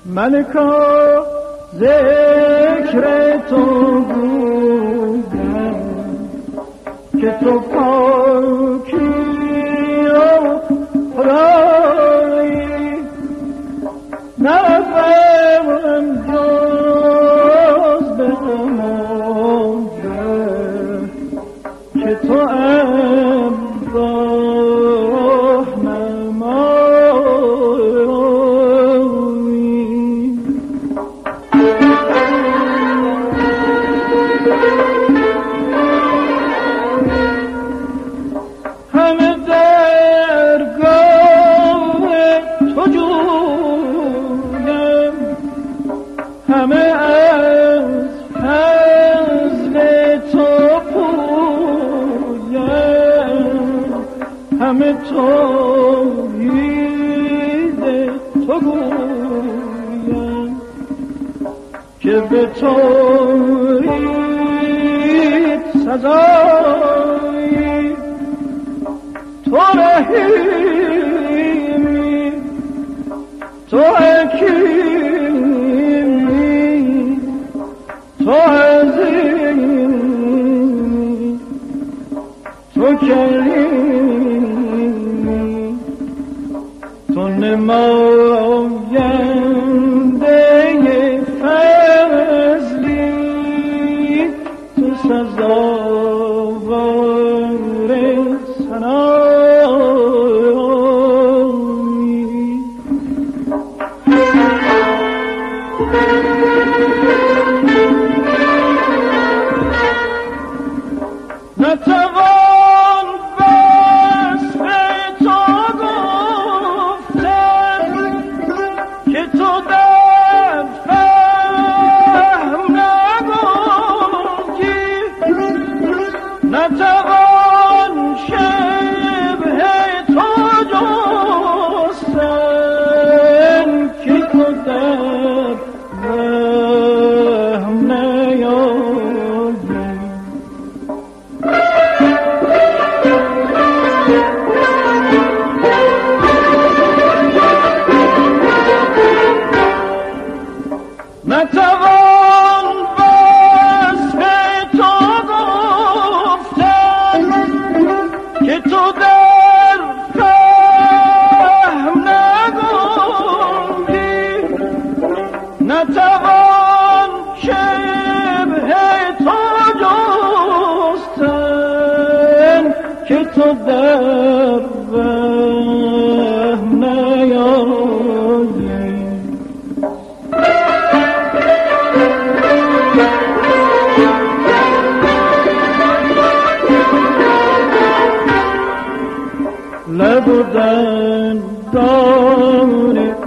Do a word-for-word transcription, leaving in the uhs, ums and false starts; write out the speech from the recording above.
ملکا ذکر تو گویم که تو پاکی و خدایی نفهم جز به امانه که تو همه توحید تو گویم که به توحید سزایی تو رحیمی تو حکیمی تو عظیمی تو کریمی تو نماینده فضلی تو سزاوار ثنایی نتوان وصف تو گفتن که تو در فهم نگنجی نتوان شبه تو جستن که تو در فهم نیایی نتوان وصف تو گفتن که تو در فهم نگنجی نتوان شبه تو جستن که تو در فهم نیایی لب و دندان